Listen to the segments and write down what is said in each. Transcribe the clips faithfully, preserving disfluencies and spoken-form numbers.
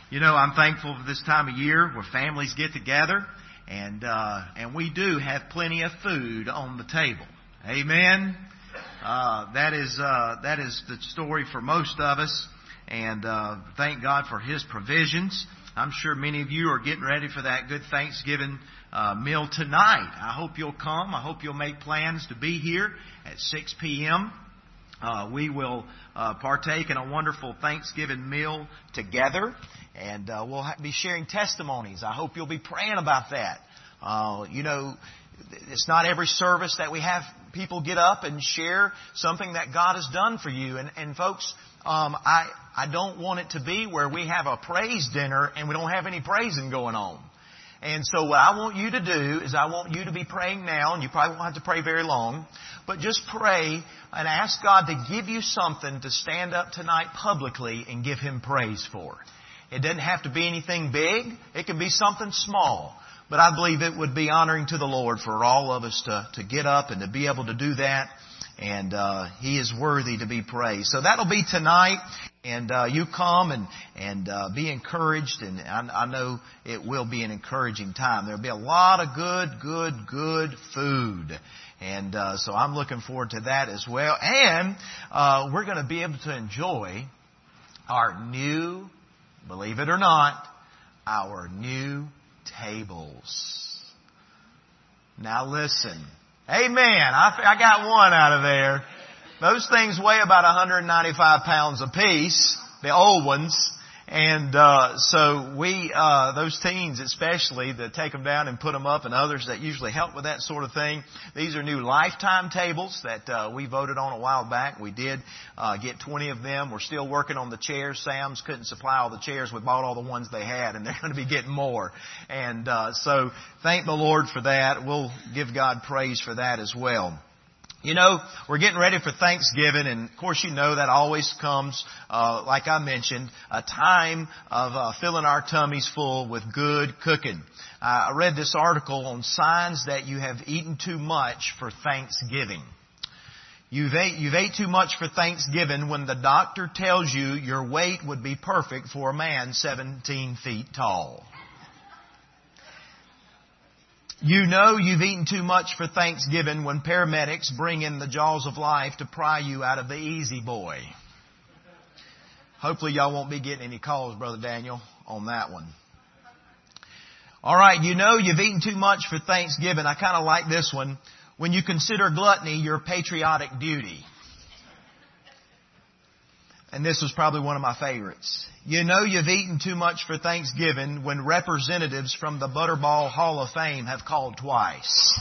You know, I'm thankful for this time of year where families get together and uh, and we do have plenty of food on the table. Amen. Uh, that is uh, that is the story for most of us, and uh, thank God for His provisions. I'm sure many of you are getting ready for that good Thanksgiving uh, meal tonight. I hope you'll come. I hope you'll make plans to be here at six p.m. Uh, we will uh, partake in a wonderful Thanksgiving meal together, and uh, we'll ha- be sharing testimonies. I hope you'll be praying about that. Uh, you know, it's not every service that we have people get up and share something that God has done for you. And, and folks, um, I I don't want it to be where we have a praise dinner and we don't have any praising going on. And so what I want you to do is I want you to be praying now, and you probably won't have to pray very long, but just pray and ask God to give you something to stand up tonight publicly and give Him praise for. It doesn't have to be anything big. It can be something small. But I believe it would be honoring to the Lord for all of us to, to get up and to be able to do that. And uh, He is worthy to be praised. So that'll be tonight. And uh, you come and and uh, be encouraged. And I, I know it will be an encouraging time. There'll be a lot of good, good, good food. And uh, so I'm looking forward to that as well. And uh, we're going to be able to enjoy our new, believe it or not, our new tables. Now listen. Amen. I, I got one out of there. Those things weigh about one hundred ninety-five pounds apiece, the old ones. And uh so we, uh those teens especially, that take them down and put them up, and others that usually help with that sort of thing. These are new Lifetime tables that uh we voted on a while back. We did uh get twenty of them. We're still working on the chairs. Sam's couldn't supply all the chairs. We bought all the ones they had, and they're going to be getting more. And uh so thank the Lord for that. We'll give God praise for that as well. You know, we're getting ready for Thanksgiving, and of course you know that always comes, uh, like I mentioned, a time of uh, filling our tummies full with good cooking. Uh, I read this article on signs that you have eaten too much for Thanksgiving. You've ate, you've ate too much for Thanksgiving when the doctor tells you your weight would be perfect for a man seventeen feet tall. You know you've eaten too much for Thanksgiving when paramedics bring in the jaws of life to pry you out of the easy boy. Hopefully y'all won't be getting any calls, Brother Daniel, on that one. All right, you know you've eaten too much for Thanksgiving. I kind of like this one. When you consider gluttony your patriotic duty. And this was probably one of my favorites. You know you've eaten too much for Thanksgiving when representatives from the Butterball Hall of Fame have called twice.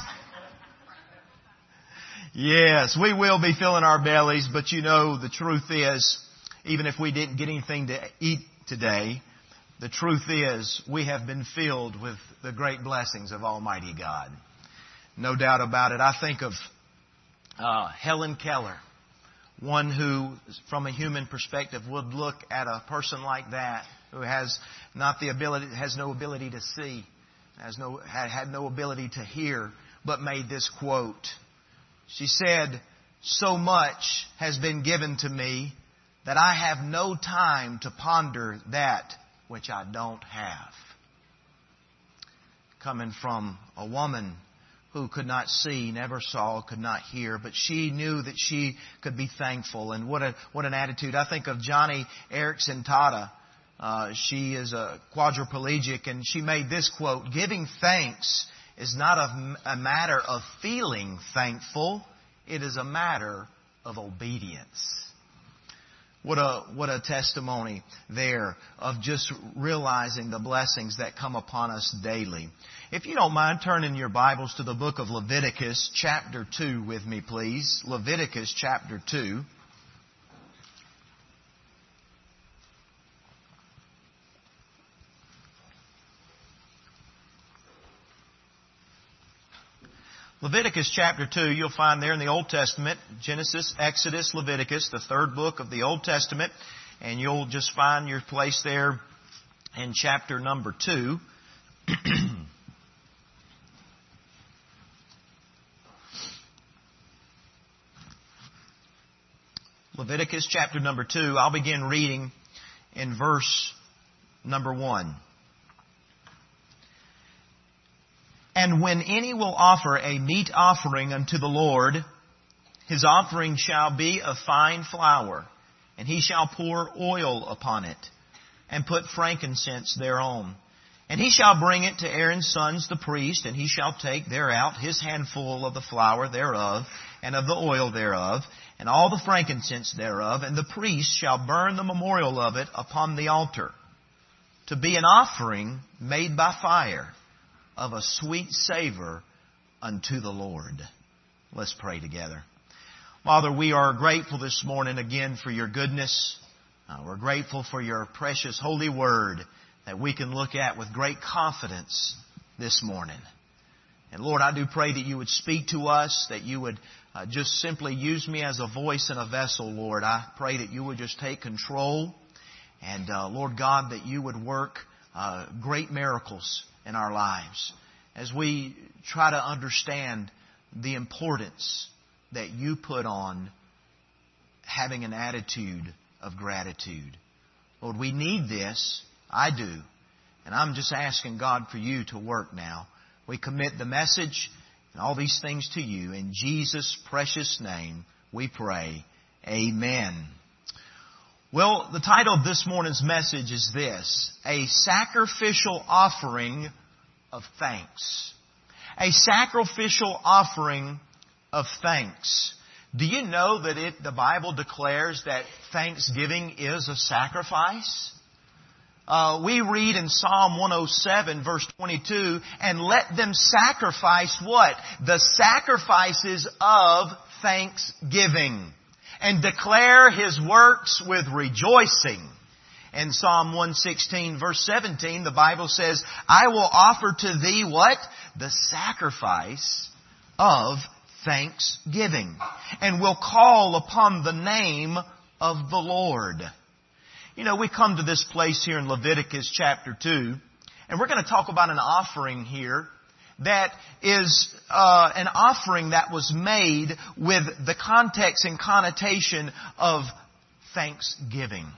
Yes, we will be filling our bellies, but you know the truth is, even if we didn't get anything to eat today, the truth is we have been filled with the great blessings of Almighty God. No doubt about it. I think of uh, Helen Keller. One who, from a human perspective, would look at a person like that who has not the ability, has no ability to see, has no, had, had no ability to hear, but made this quote. She said, "So much has been given to me that I have no time to ponder that which I don't have." Coming from a woman who could not see, never saw, could not hear, but she knew that she could be thankful. And what a what an attitude. I think of Johnny Erickson Tata. Uh, she is a quadriplegic, and she made this quote: "Giving thanks is not a, a matter of feeling thankful. It is a matter of obedience." What a, what a testimony there of just realizing the blessings that come upon us daily. If you don't mind turning your Bibles to the book of Leviticus chapter two with me, please. Leviticus chapter two. Leviticus chapter two, you'll find there in the Old Testament, Genesis, Exodus, Leviticus, the third book of the Old Testament. And you'll just find your place there in chapter number two. Leviticus chapter number two, I'll begin reading in verse number one. And when any will offer a meat offering unto the Lord, his offering shall be of fine flour, and he shall pour oil upon it, and put frankincense thereon. And he shall bring it to Aaron's sons the priest, and he shall take thereout his handful of the flour thereof, and of the oil thereof, and all the frankincense thereof, and the priest shall burn the memorial of it upon the altar, to be an offering made by fire, of a sweet savor unto the Lord. Let's pray together. Father, we are grateful this morning again for your goodness. Uh, we're grateful for your precious holy word that we can look at with great confidence this morning. And Lord, I do pray that you would speak to us, that you would uh, just simply use me as a voice and a vessel, Lord. I pray that you would just take control. And uh, Lord God, that you would work uh, great miracles in our lives as we try to understand the importance that you put on having an attitude of gratitude. Lord, we need this. I do. And I'm just asking God for you to work now. We commit the message and all these things to you. In Jesus' precious name we pray. Amen. Well, the title of this morning's message is this: A Sacrificial Offering of Thanks. A sacrificial offering of thanks. Do you know that it, the Bible declares that thanksgiving is a sacrifice? Uh, we read in Psalm one oh seven, verse twenty-two, and let them sacrifice what? The sacrifices of thanksgiving, and declare His works with rejoicing. In Psalm one sixteen, verse seventeen, the Bible says, I will offer to thee what? The sacrifice of thanksgiving, and will call upon the name of the Lord. You know, we come to this place here in Leviticus chapter two, and we're going to talk about an offering here that is uh, an offering that was made with the context and connotation of thanksgiving.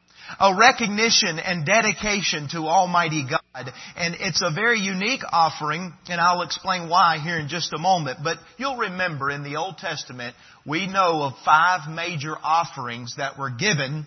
A recognition and dedication to Almighty God. And it's a very unique offering, and I'll explain why here in just a moment. But you'll remember in the Old Testament, we know of five major offerings that were given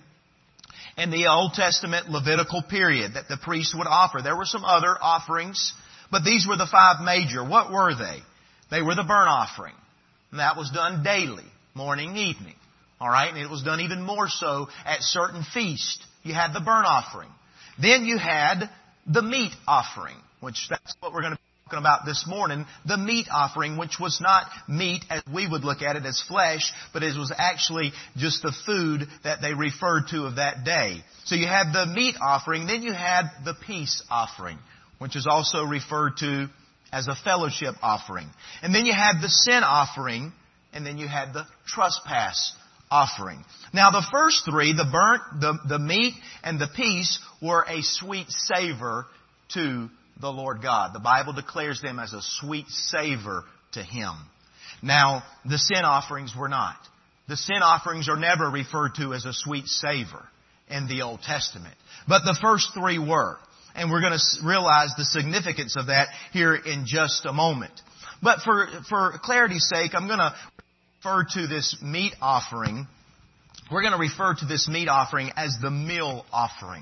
in the Old Testament Levitical period that the priest would offer. There were some other offerings, but these were the five major. What were they? They were the burnt offering. And that was done daily, morning, evening. All right, and it was done even more so at certain feasts. You had the burnt offering. Then you had the meat offering, which that's what we're going to be talking about this morning. The meat offering, which was not meat as we would look at it as flesh, but it was actually just the food that they referred to of that day. So you had the meat offering. Then you had the peace offering, which is also referred to as a fellowship offering. And then you had the sin offering, and then you had the trespass offering. Now the first three, the burnt, the, the meat, and the peace, were a sweet savor to the Lord God. The Bible declares them as a sweet savor to Him. Now, the sin offerings were not. The sin offerings are never referred to as a sweet savor in the Old Testament. But the first three were. And we're going to realize the significance of that here in just a moment. But for, for clarity's sake, I'm going to refer to this meat offering. We're going to refer to this meat offering as the meal offering.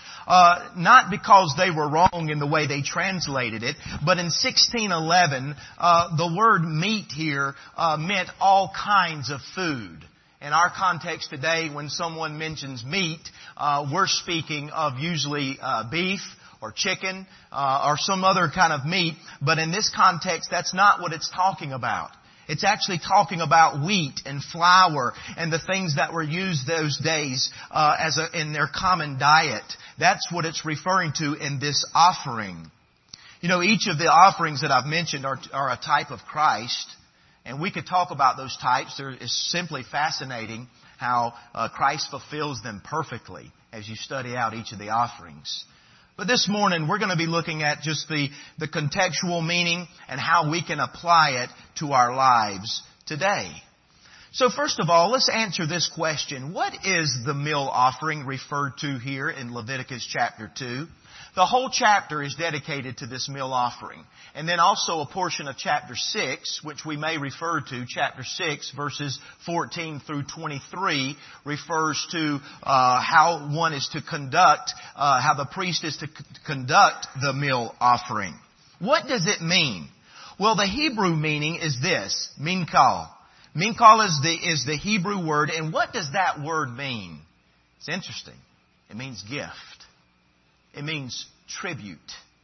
Uh, not because they were wrong in the way they translated it, but in sixteen eleven, uh, the word meat here uh, meant all kinds of food. In our context today, when someone mentions meat, uh, we're speaking of usually uh, beef or chicken uh, or some other kind of meat. But in this context, that's not what it's talking about. It's actually talking about wheat and flour and the things that were used those days uh, as a, in their common diet. That's what it's referring to in this offering. You know, each of the offerings that I've mentioned are, are a type of Christ. And we could talk about those types. There is simply fascinating how uh, Christ fulfills them perfectly as you study out each of the offerings. But this morning, we're going to be looking at just the, the contextual meaning and how we can apply it to our lives today. So first of all, let's answer this question. What is the meal offering referred to here in Leviticus chapter two? The whole chapter is dedicated to this meal offering. And then also a portion of chapter six, which we may refer to, chapter six, verses fourteen through twenty-three, refers to uh, how one is to conduct, uh, how the priest is to c- conduct the meal offering. What does it mean? Well, the Hebrew meaning is this, minkal. Minkal is the, is the Hebrew word, and what does that word mean? It's interesting. It means gift. It means tribute.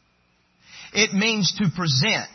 It means to present.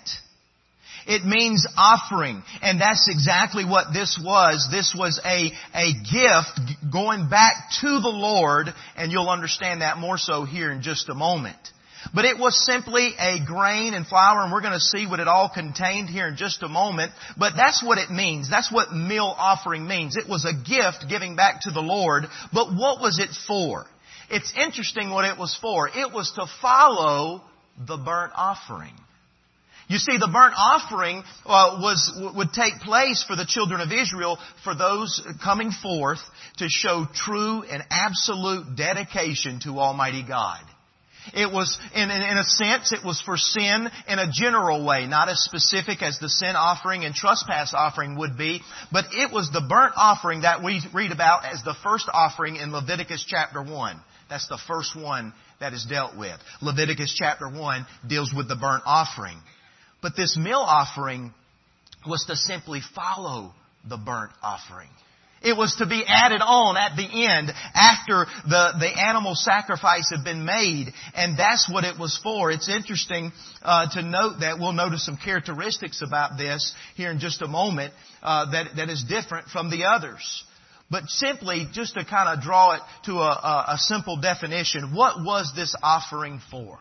It means offering. And that's exactly what this was. This was a, a gift going back to the Lord, and you'll understand that more so here in just a moment. But it was simply a grain and flour, and we're going to see what it all contained here in just a moment. But that's what it means. That's what meal offering means. It was a gift giving back to the Lord. But what was it for? It's interesting what it was for. It was to follow the burnt offering. You see, the burnt offering uh, was would take place for the children of Israel, for those coming forth to show true and absolute dedication to Almighty God. It was, in, in, in a sense, it was for sin in a general way, not as specific as the sin offering and trespass offering would be, but it was the burnt offering that we read about as the first offering in Leviticus chapter one. That's the first one that is dealt with. Leviticus chapter one deals with the burnt offering. But this meal offering was to simply follow the burnt offering. It was to be added on at the end after the, the animal sacrifice had been made. And that's what it was for. It's interesting uh, to note that we'll notice some characteristics about this here in just a moment uh, that, that is different from the others. But simply, just to kind of draw it to a, a, a simple definition, what was this offering for?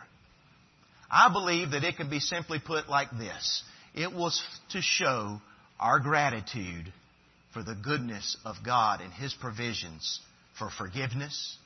I believe that it can be simply put like this. It was to show our gratitude for the goodness of God and His provisions for forgiveness,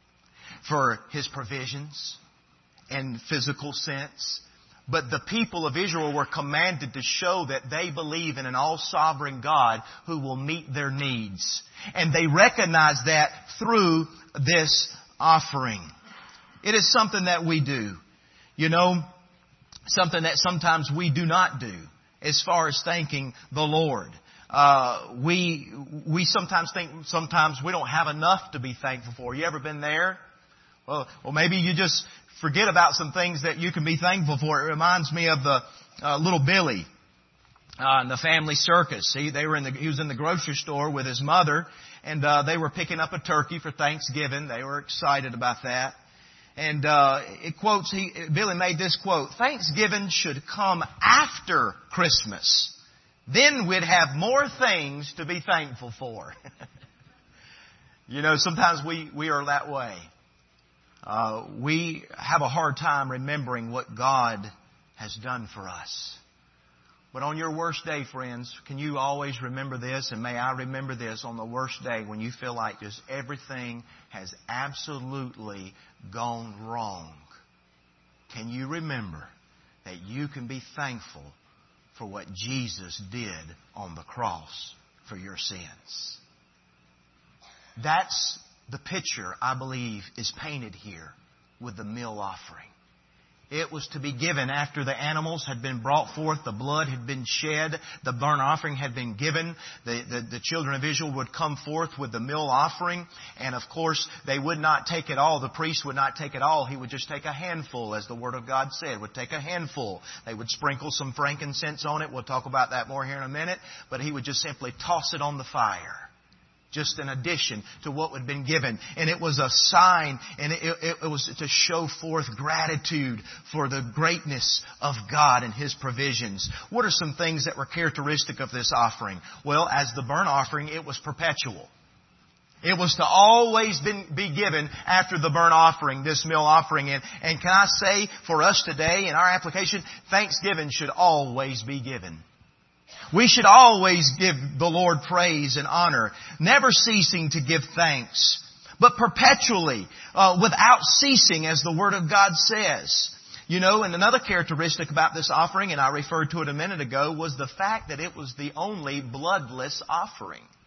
for His provisions in physical sense. But the people of Israel were commanded to show that they believe in an all-sovereign God who will meet their needs. And they recognize that through this offering. It is something that we do. You know, something that sometimes we do not do as far as thanking the Lord. Uh, we, we sometimes think sometimes we don't have enough to be thankful for. You ever been there? Well, well, maybe you just forget about some things that you can be thankful for. It reminds me of the uh, little Billy uh, in the family circus. He, they were in the, he was in the grocery store with his mother, and uh, they were picking up a turkey for Thanksgiving. They were excited about that. And uh, it quotes, he, Billy made this quote, "Thanksgiving should come after Christmas. Then we'd have more things to be thankful for." You know, sometimes we, we are that way. Uh, we have a hard time remembering what God has done for us. But on your worst day, friends, can you always remember this? And may I remember this on the worst day when you feel like just everything has absolutely gone wrong. Can you remember that you can be thankful for what Jesus did on the cross for your sins? That's the picture, I believe, is painted here with the meal offering. It was to be given after the animals had been brought forth, the blood had been shed, the burnt offering had been given. The, the, the children of Israel would come forth with the meal offering. And of course, they would not take it all. The priest would not take it all. He would just take a handful, as the Word of God said, would take a handful. They would sprinkle some frankincense on it. We'll talk about that more here in a minute. But he would just simply toss it on the fire. Just an addition to what had been given. And it was a sign, and it, it, it was to show forth gratitude for the greatness of God and His provisions. What are some things that were characteristic of this offering? Well, as the burnt offering, it was perpetual. It was to always been, be given after the burnt offering, this meal offering. And, and can I say, for us today, in our application, thanksgiving should always be given. We should always give the Lord praise and honor, never ceasing to give thanks, but perpetually, uh, without ceasing, as the Word of God says. You know, and another characteristic about this offering, and I referred to it a minute ago, was the fact that it was the only bloodless offering.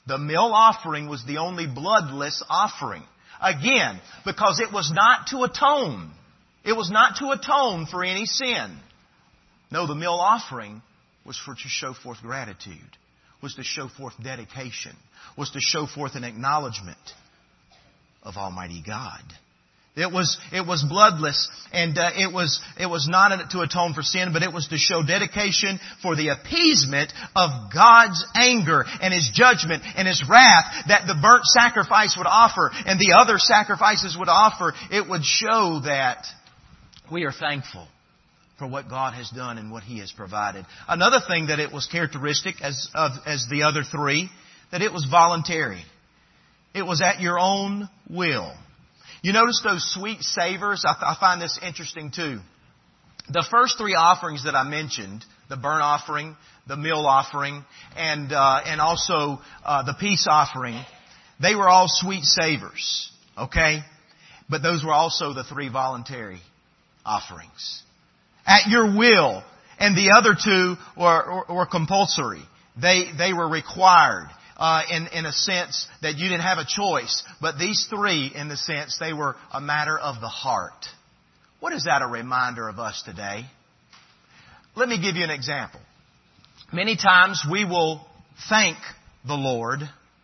The meal offering was the only bloodless offering. Again, because it was not to atone. It was not to atone for any sin. No, the meal offering was for to show forth gratitude, was to show forth dedication, was to show forth an acknowledgement of Almighty God. It was, it was bloodless, and uh, it was, it was not to atone for sin, but it was to show dedication for the appeasement of God's anger and His judgment and His wrath that the burnt sacrifice would offer and the other sacrifices would offer. It would show that we are thankful for what God has done and what He has provided. Another thing that it was characteristic as of, as the other three, that it was voluntary. It was at your own will. You notice those sweet savors? I, th- I find this interesting too. The first three offerings that I mentioned, the burnt offering, the meal offering, and uh, and also uh, the peace offering, they were all sweet savors. Okay? But those were also the three voluntary offerings. At your will. And the other two were, were, were compulsory. They, they were required. Uh, in, in a sense that you didn't have a choice. But these three, in the sense, they were a matter of the heart. What is that a reminder of us today? Let me give you an example. Many times we will thank the Lord,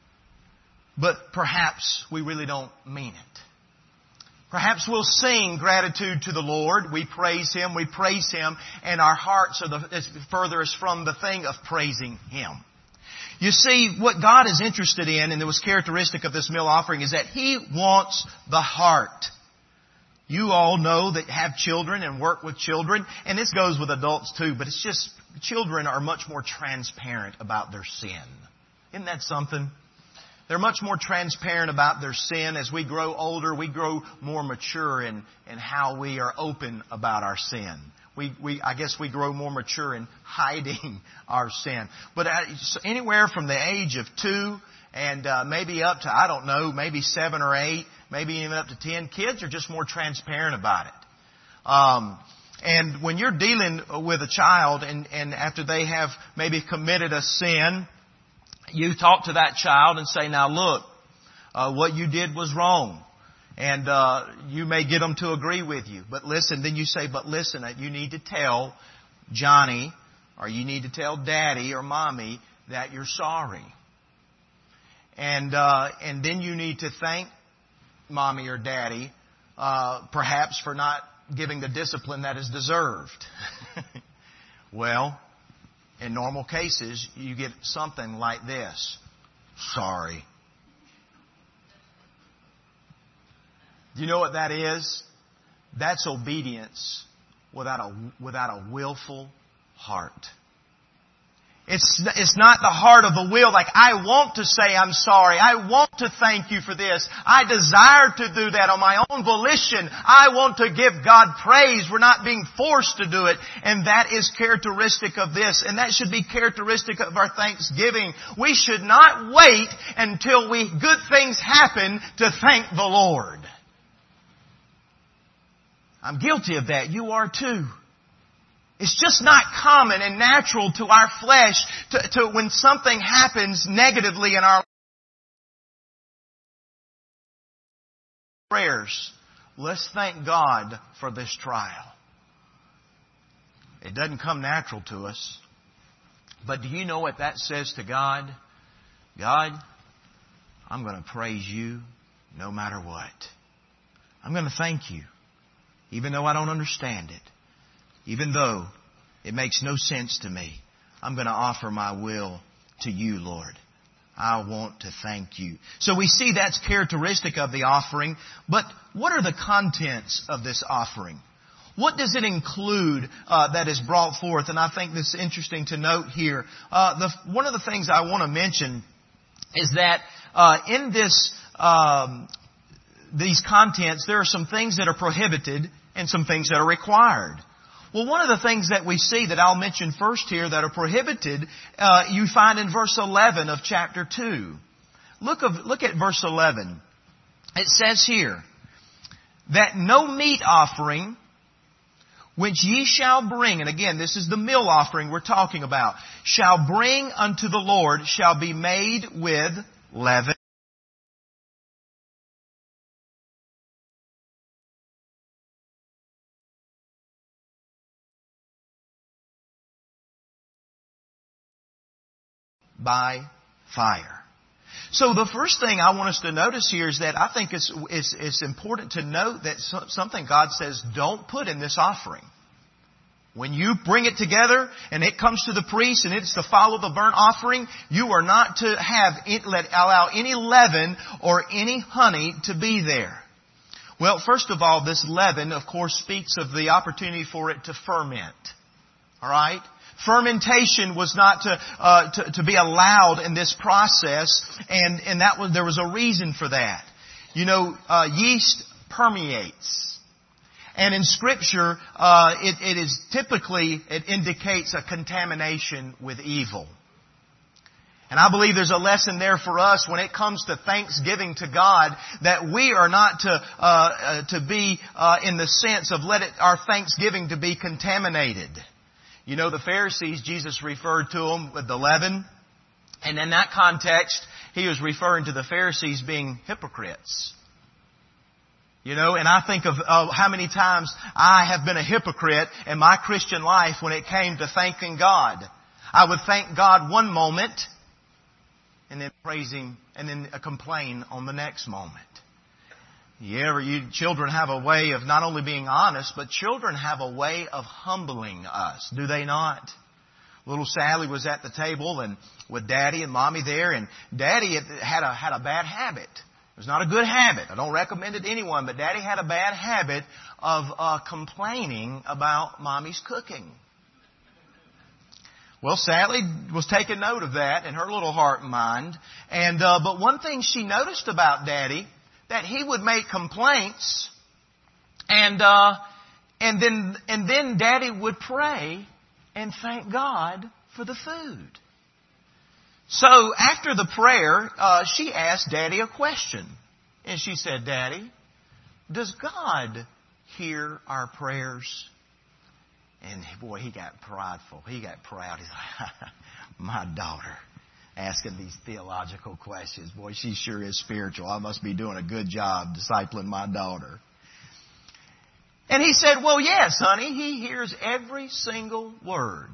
but perhaps we really don't mean it. Perhaps we'll sing gratitude to the Lord. We praise Him, we praise Him, and our hearts are the furthest from the thing of praising Him. You see, what God is interested in, and it was characteristic of this meal offering, is that He wants the heart. You all know that have children and work with children, and this goes with adults too, but it's just, children are much more transparent about their sin. Isn't that something? They're much more transparent about their sin. As we grow older, we grow more mature in, in how we are open about our sin. We, we, I guess we grow more mature in hiding our sin. But anywhere from the age of two and uh, maybe up to, I don't know, maybe seven or eight, maybe even up to ten, kids are just more transparent about it. Um, and when you're dealing with a child and, and after they have maybe committed a sin, you talk to that child and say, now look, uh, what you did was wrong. And uh, you may get them to agree with you. But listen, then you say, but listen, you need to tell Johnny or you need to tell Daddy or Mommy that you're sorry. And uh, and then you need to thank Mommy or Daddy uh, perhaps for not giving the discipline that is deserved. Well, in normal cases, you get something like this. Sorry. Do you know what that is? That's obedience without a, without a willful heart. It's, it's not the heart of the will, like, I want to say I'm sorry. I want to thank you for this. I desire to do that on my own volition. I want to give God praise. We're not being forced to do it. And that is characteristic of this. And that should be characteristic of our thanksgiving. We should not wait until we, good things happen to thank the Lord. I'm guilty of that. You are too. It's just not common and natural to our flesh to, to when something happens negatively in our prayers. Let's thank God for this trial. It doesn't come natural to us. But do you know what that says to God? God, I'm going to praise you no matter what. I'm going to thank you. Even though I don't understand it. Even though it makes no sense to me. I'm going to offer my will to you, Lord. I want to thank you. So we see that's characteristic of the offering. But what are the contents of this offering? What does it include uh, that is brought forth? And I think this is interesting to note here. Uh, the, one of the things I want to mention is that uh, in this um, these contents, there are some things that are prohibited and some things that are required. Well, one of the things that we see that I'll mention first here that are prohibited, uh, you find in verse eleven of chapter two. Look, of, look at verse eleven. It says here that no meat offering which ye shall bring, and again, this is the meal offering we're talking about, shall bring unto the Lord, shall be made with leaven, by fire. So the first thing I want us to notice here is that I think it's, it's, it's important to note that something God says don't put in this offering. When you bring it together and it comes to the priest and it's to follow the burnt offering, you are not to have it, let, allow any leaven or any honey to be there. Well, first of all, this leaven, of course, speaks of the opportunity for it to ferment. All right? Fermentation was not to, uh, to, to be allowed in this process, and, and that was, there was a reason for that. You know, uh, yeast permeates. And in Scripture, uh, it, it is typically, it indicates a contamination with evil. And I believe there's a lesson there for us when it comes to thanksgiving to God, that we are not to, uh, uh to be, uh, in the sense of let it, our thanksgiving to be contaminated. You know, the Pharisees, Jesus referred to them with the leaven. And in that context, He was referring to the Pharisees being hypocrites. You know, and I think of uh, how many times I have been a hypocrite in my Christian life when it came to thanking God. I would thank God one moment and then praise Him and then complain on the next moment. You ever, you children have a way of not only being honest, but children have a way of humbling us, do they not? Little Sally was at the table and with Daddy and Mommy there, and Daddy had a had a bad habit. It was not a good habit. I don't recommend it to anyone, but Daddy had a bad habit of uh, complaining about Mommy's cooking. Well, Sally was taking note of that in her little heart and mind, and uh, but one thing she noticed about Daddy, that he would make complaints, and uh, and then and then Daddy would pray and thank God for the food. So after the prayer, uh, she asked Daddy a question, and she said, "Daddy, does God hear our prayers?" And boy, he got prideful. He got proud. He's like, "My daughter asking these theological questions. Boy, she sure is spiritual. I must be doing a good job discipling my daughter." And he said, "Well, yes, honey, He hears every single word."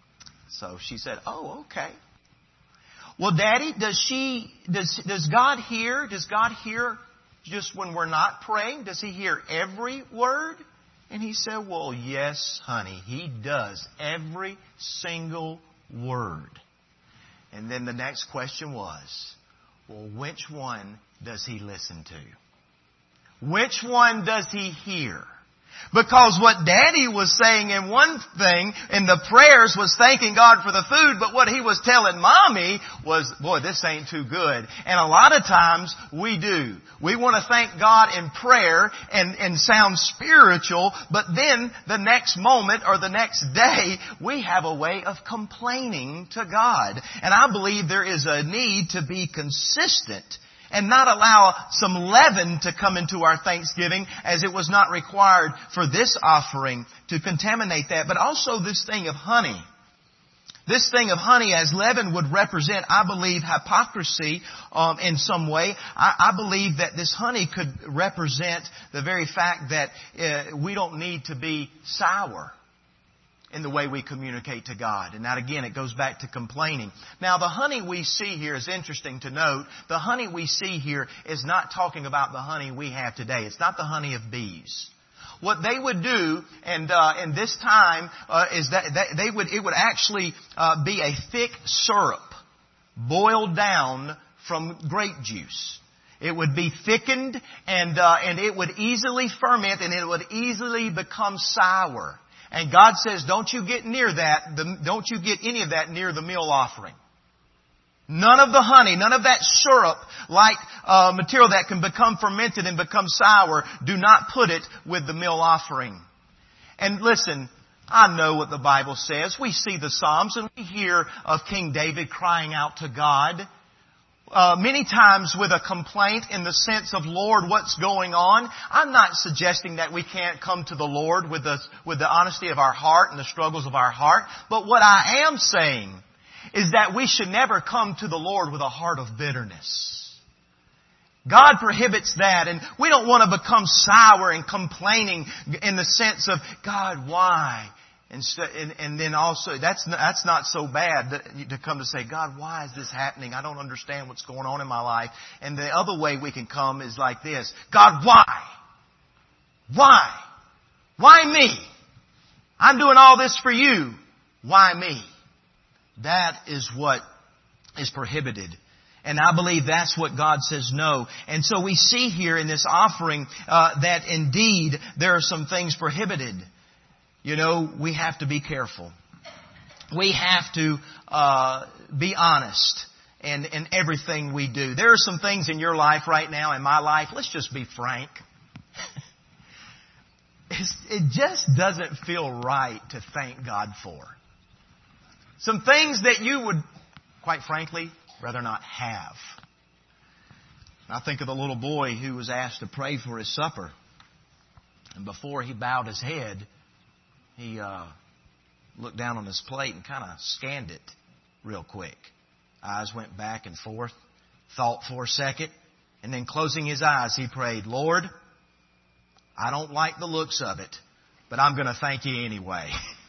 So she said, "Oh, okay. Well, Daddy, does she, does, does God hear? Does God hear just when we're not praying? Does He hear every word?" And he said, "Well, yes, honey, He does every single word." And then the next question was, well, which one does He listen to? Which one does He hear? Because what Daddy was saying in one thing, in the prayers, was thanking God for the food, but what he was telling Mommy was, boy, this ain't too good. And a lot of times we do. We want to thank God in prayer and, and sound spiritual, but then the next moment or the next day, we have a way of complaining to God. And I believe there is a need to be consistent and not allow some leaven to come into our thanksgiving, as it was not required for this offering to contaminate that. But also this thing of honey. This thing of honey as leaven would represent, I believe, hypocrisy um, in some way. I, I believe that this honey could represent the very fact that uh, we don't need to be sour in the way we communicate to God. And that, again, it goes back to complaining. Now, the honey we see here is interesting to note. The honey we see here is not talking about the honey we have today. It's not the honey of bees. What they would do, and uh, in this time, uh, is that they would it would actually uh, be a thick syrup boiled down from grape juice. It would be thickened, and uh, and it would easily ferment, and it would easily become sour. And God says, don't you get near that, the, don't you get any of that near the meal offering. None of the honey, none of that syrup-like uh, material that can become fermented and become sour, do not put it with the meal offering. And listen, I know what the Bible says. We see the Psalms and we hear of King David crying out to God. uh, many times with a complaint in the sense of, Lord, what's going on? I'm not suggesting that we can't come to the Lord with the, with the honesty of our heart and the struggles of our heart. But what I am saying is that we should never come to the Lord with a heart of bitterness. God prohibits that, and we don't want to become sour and complaining in the sense of, God, why? And, and, and then also, that's, that's not so bad that, to come to say, God, why is this happening? I don't understand what's going on in my life. And the other way we can come is like this. God, why? Why? Why me? I'm doing all this for you. Why me? That is what is prohibited. And I believe that's what God says no. And so we see here in this offering uh, that indeed there are some things prohibited. You know, we have to be careful. We have to uh, be honest in, in everything we do. There are some things in your life right now, in my life, let's just be frank. It's, it just doesn't feel right to thank God for. Some things that you would, quite frankly, rather not have. I think of the little boy who was asked to pray for his supper. And before he bowed his head, he uh, looked down on his plate and kind of scanned it real quick. Eyes went back and forth, thought for a second, and then closing his eyes, he prayed, Lord, I don't like the looks of it, but I'm going to thank you anyway.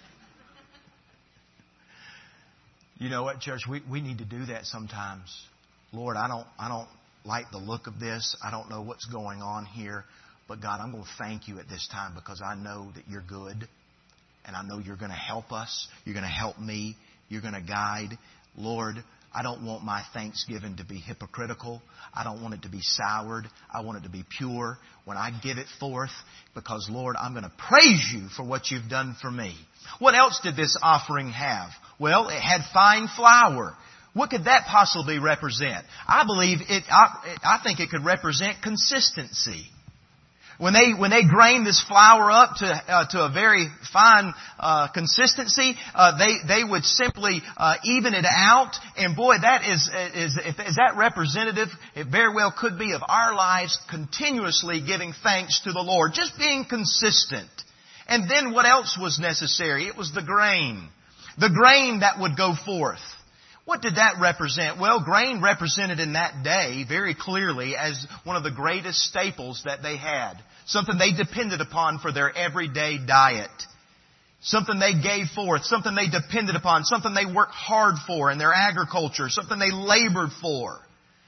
You know what, church? We, we need to do that sometimes. Lord, I don't, I don't like the look of this. I don't know what's going on here. But God, I'm going to thank you at this time because I know that you're good. And I know you're going to help us. You're going to help me. You're going to guide. Lord, I don't want my thanksgiving to be hypocritical. I don't want it to be soured. I want it to be pure when I give it forth because, Lord, I'm going to praise you for what you've done for me. What else did this offering have? Well, it had fine flour. What could that possibly represent? I believe it, I, I think it could represent consistency. When they, when they grain this flour up to, uh, to a very fine, uh, consistency, uh, they, they would simply, uh, even it out. And boy, that is, is, if, is that representative? It very well could be of our lives continuously giving thanks to the Lord. Just being consistent. And then what else was necessary? It was the grain. The grain that would go forth. What did that represent? Well, grain represented in that day very clearly as one of the greatest staples that they had. Something they depended upon for their everyday diet. Something they gave forth. Something they depended upon. Something they worked hard for in their agriculture. Something they labored for.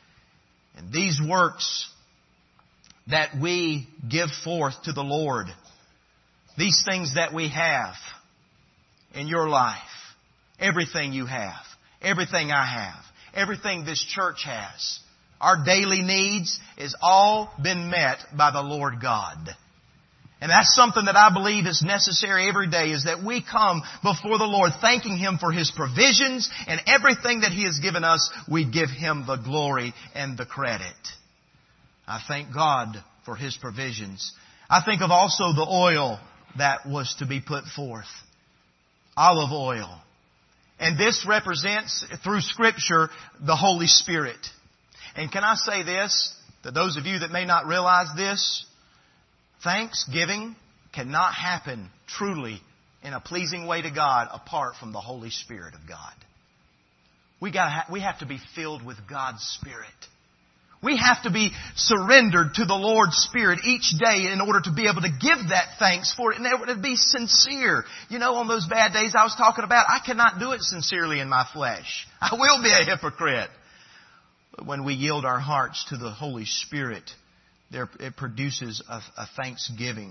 And these works that we give forth to the Lord, these things that we have in your life, everything you have, everything I have, everything this church has, our daily needs is all been met by the Lord God. And that's something that I believe is necessary every day, is that we come before the Lord thanking Him for His provisions, and everything that He has given us, we give Him the glory and the credit. I thank God for His provisions. I think of also the oil that was to be put forth. Olive oil. And this represents, through Scripture, the Holy Spirit. And can I say this, to those of you that may not realize this, thanksgiving cannot happen truly in a pleasing way to God apart from the Holy Spirit of God. We gotta ha- we have to be filled with God's Spirit. We have to be surrendered to the Lord's Spirit each day in order to be able to give that thanks for it and able to be sincere. You know, on those bad days I was talking about, I cannot do it sincerely in my flesh. I will be a hypocrite. But when we yield our hearts to the Holy Spirit, there, it produces a, a thanksgiving.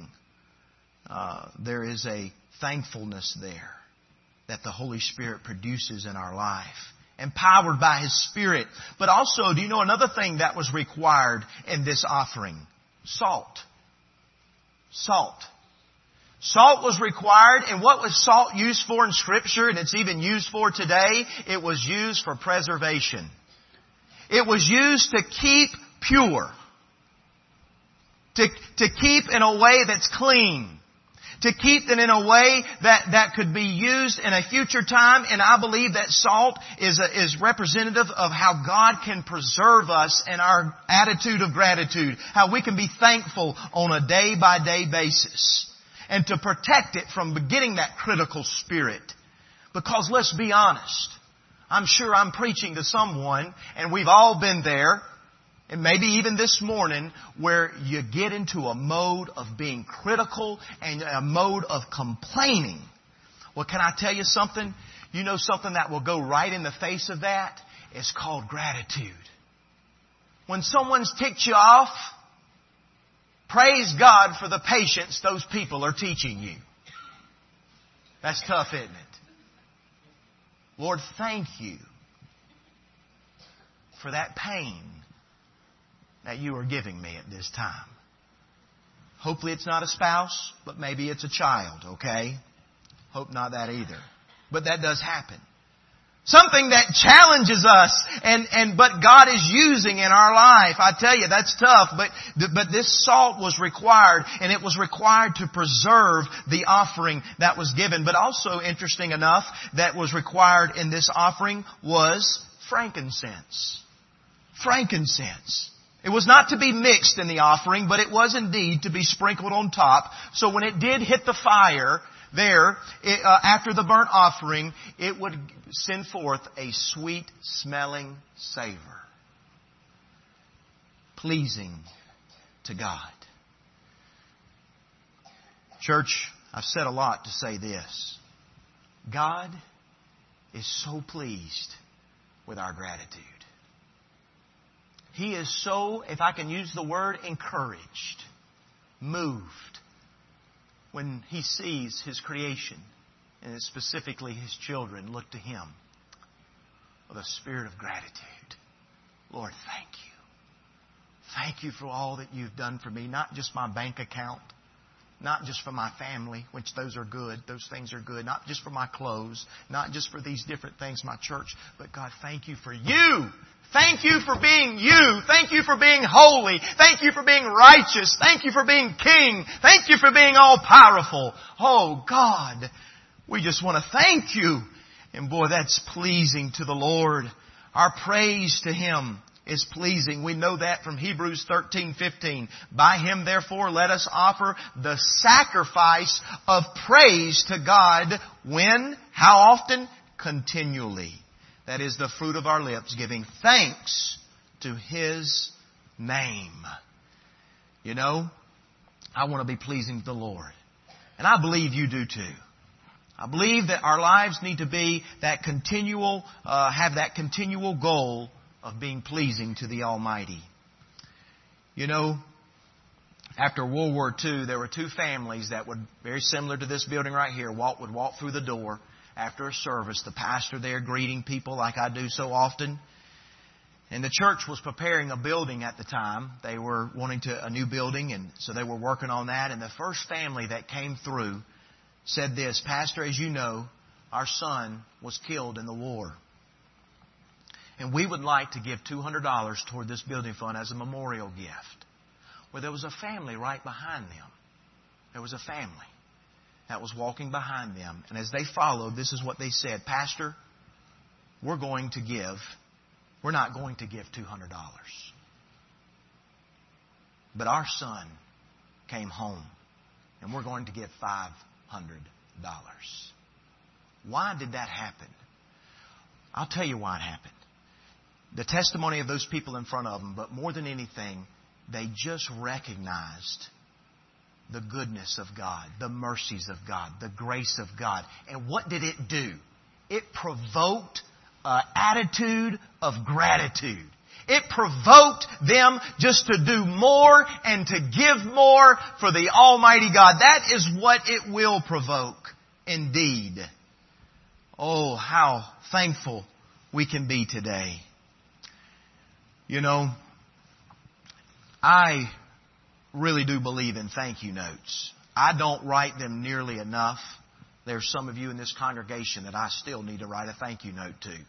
Uh, there is a thankfulness there that the Holy Spirit produces in our life. Empowered by His Spirit. But also, do you know another thing that was required in this offering? Salt. Salt. Salt was required, and what was salt used for in Scripture, and it's even used for today? It was used for preservation. It was used to keep pure. To, to keep in a way that's clean. To keep them in a way that, that could be used in a future time. And I believe that salt is, a, is representative of how God can preserve us and our attitude of gratitude. How we can be thankful on a day by day basis. And to protect it from beginning that critical spirit. Because let's be honest. I'm sure I'm preaching to someone, and we've all been there, and maybe even this morning, where you get into a mode of being critical and a mode of complaining. Well, can I tell you something? You know something that will go right in the face of that? It's called gratitude. When someone's ticked you off, praise God for the patience those people are teaching you. That's tough, isn't it? Lord, thank you for that pain that you are giving me at this time. Hopefully it's not a spouse, but maybe it's a child, okay? Hope not that either. But that does happen. Something that challenges us and, and, but God is using in our life. I tell you, that's tough, but, but this salt was required, and it was required to preserve the offering that was given. But also, interesting enough, that was required in this offering was frankincense. Frankincense. It was not to be mixed in the offering, but it was indeed to be sprinkled on top. So when it did hit the fire, there, it, uh, after the burnt offering, it would send forth a sweet-smelling savor. Pleasing to God. Church, I've said a lot to say this. God is so pleased with our gratitude. He is so, if I can use the word, encouraged, moved, when He sees His creation, and specifically His children, look to Him with a spirit of gratitude. Lord, thank you. Thank you for all that you've done for me. Not just my bank account. Not just for my family, which those are good. Those things are good. Not just for my clothes. Not just for these different things, my church. But God, thank you for you. Thank you for being you. Thank you for being holy. Thank you for being righteous. Thank you for being king. Thank you for being all powerful. Oh God, we just want to thank you. And boy, that's pleasing to the Lord. Our praise to Him is pleasing. We know that from Hebrews thirteen fifteen. By Him, therefore, let us offer the sacrifice of praise to God. When? How often? Continually. That is the fruit of our lips, giving thanks to His name. You know, I want to be pleasing to the Lord. And I believe you do too. I believe that our lives need to be that continual, uh, have that continual goal of being pleasing to the Almighty. You know, after World War Two, there were two families that would, very similar to this building right here, walk, would walk through the door after a service, the pastor there greeting people like I do so often. And the church was preparing a building at the time. They were wanting to a new building, and so they were working on that. And the first family that came through said this, Pastor, as you know, our son was killed in the war. And we would like to give two hundred dollars toward this building fund as a memorial gift. Well, there was a family right behind them. There was a family that was walking behind them. And as they followed, this is what they said. Pastor, we're going to give, we're not going to give two hundred dollars. But our son came home, and we're going to give five hundred dollars. Why did that happen? I'll tell you why it happened. The testimony of those people in front of them, but more than anything, they just recognized the goodness of God, the mercies of God, the grace of God. And what did it do? It provoked an attitude of gratitude. It provoked them just to do more and to give more for the Almighty God. That is what it will provoke, indeed. Oh, how thankful we can be today. You know, I really do believe in thank you notes. I don't write them nearly enough. There's some of you in this congregation that I still need to write a thank you note to.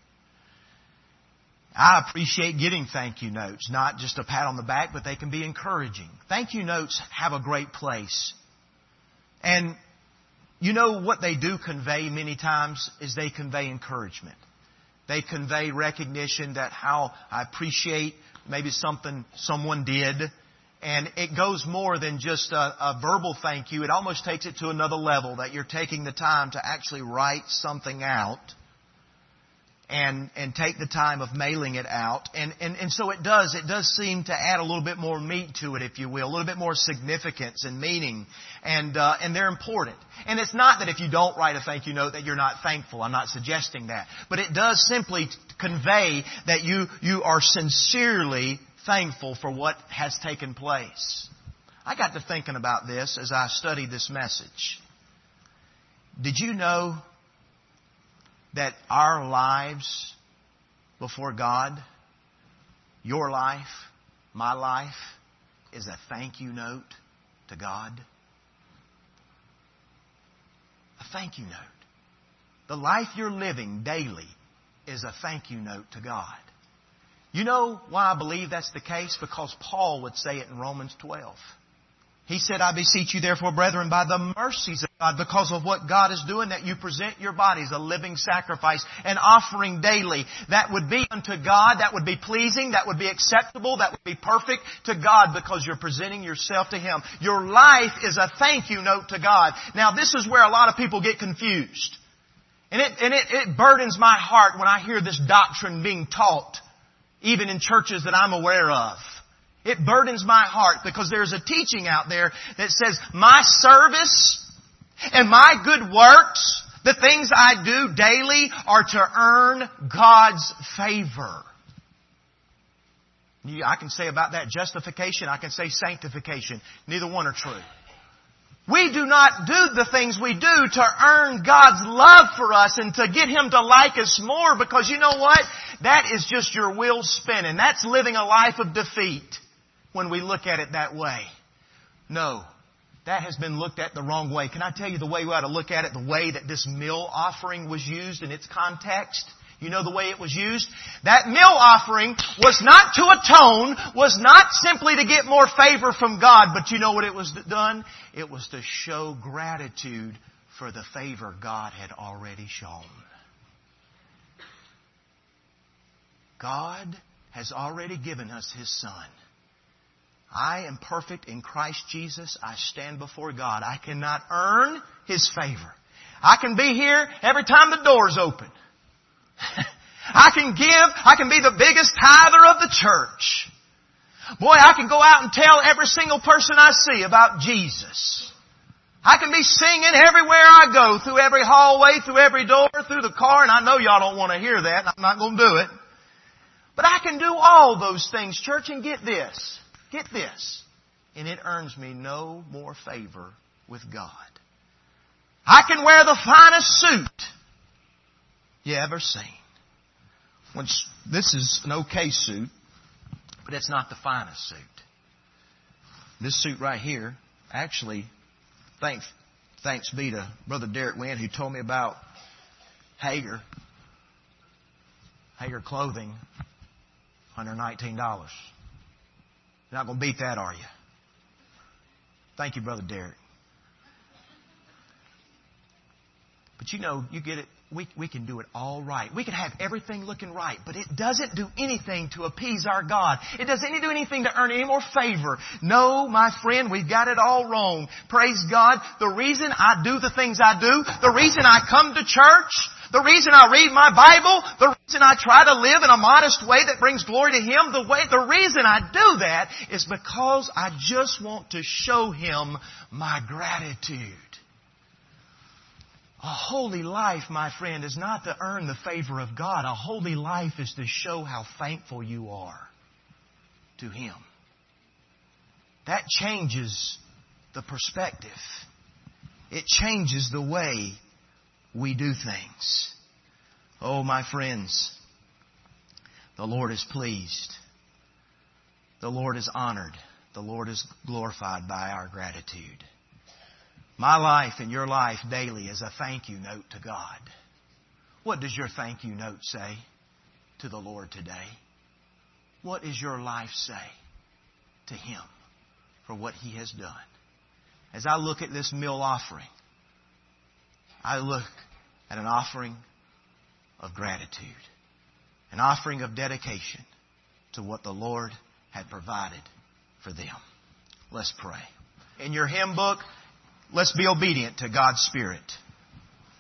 I appreciate getting thank you notes, not just a pat on the back, but they can be encouraging. Thank you notes have a great place. And you know what they do convey many times is they convey encouragement. They convey recognition that how I appreciate maybe something someone did. And it goes more than just a, a verbal thank you. It almost takes it to another level, that you're taking the time to actually write something out and and take the time of mailing it out. And, and, and so it does. It does seem to add a little bit more meat to it, if you will, a little bit more significance and meaning. And uh, and they're important. And it's not that if you don't write a thank you note that you're not thankful. I'm not suggesting that. But it does simply convey that you you are sincerely thankful for what has taken place. I got to thinking about this as I studied this message. Did you know that our lives before God, your life, my life, is a thank you note to God? A thank you note. The life you're living daily is a thank you note to God. You know why I believe that's the case? Because Paul would say it in Romans twelve. He said, I beseech you therefore, brethren, by the mercies of God, because of what God is doing, that you present your bodies a living sacrifice, an offering daily. That would be unto God, that would be pleasing, that would be acceptable, that would be perfect to God, because you're presenting yourself to Him. Your life is a thank you note to God. Now, this is where a lot of people get confused. And it, and it, it burdens my heart when I hear this doctrine being taught, even in churches that I'm aware of. It burdens my heart because there's a teaching out there that says my service and my good works, the things I do daily, are to earn God's favor. I can say about that justification, I can say sanctification. Neither one are true. We do not do the things we do to earn God's love for us and to get Him to like us more, because you know what? That is just your wheel spinning. That's living a life of defeat when we look at it that way. No, that has been looked at the wrong way. Can I tell you the way we ought to look at it? The way that this meal offering was used in its context. You know the way it was used? That meal offering was not to atone, was not simply to get more favor from God, but you know what it was done? It was to show gratitude for the favor God had already shown. God has already given us His Son. I am perfect in Christ Jesus. I stand before God. I cannot earn His favor. I can be here every time the door's open. I can give, I can be the biggest tither of the church. Boy, I can go out and tell every single person I see about Jesus. I can be singing everywhere I go, through every hallway, through every door, through the car, and I know y'all don't want to hear that, and I'm not going to do it. But I can do all those things, church, and get this. Get this. And it earns me no more favor with God. I can wear the finest suit you ever seen. Which, this is an okay suit, but it's not the finest suit. This suit right here, actually, thanks, thanks be to Brother Derek Wynn, who told me about Hager. Hager Clothing, one hundred nineteen dollars. You're not going to beat that, are you? Thank you, Brother Derek. But you know, you get it. We, we can do it all right. We can have everything looking right, but it doesn't do anything to appease our God. It doesn't do anything to earn any more favor. No, my friend, we've got it all wrong. Praise God. The reason I do the things I do, the reason I come to church, the reason I read my Bible, the reason I try to live in a modest way that brings glory to Him, the way, the reason I do that is because I just want to show Him my gratitude. A holy life, my friend, is not to earn the favor of God. A holy life is to show how thankful you are to Him. That changes the perspective. It changes the way we do things. Oh, my friends, the Lord is pleased. The Lord is honored. The Lord is glorified by our gratitude. My life and your life daily is a thank you note to God. What does your thank you note say to the Lord today? What does your life say to Him for what He has done? As I look at this meal offering, I look at an offering of gratitude, an offering of dedication to what the Lord had provided for them. Let's pray. In your hymn book, let's be obedient to God's Spirit.